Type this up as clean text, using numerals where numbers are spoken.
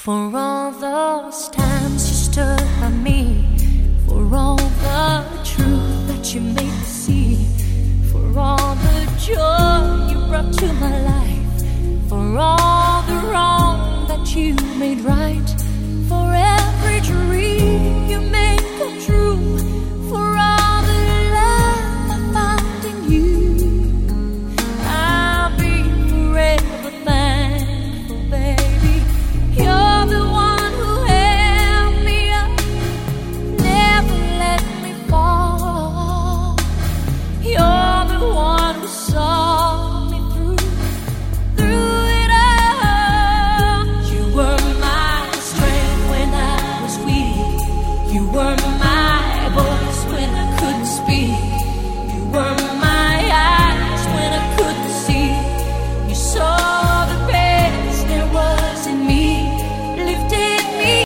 For all those times you stood by me, for all the truth that you made me see, for all the joy you brought to my life, for all the wrong that you made right.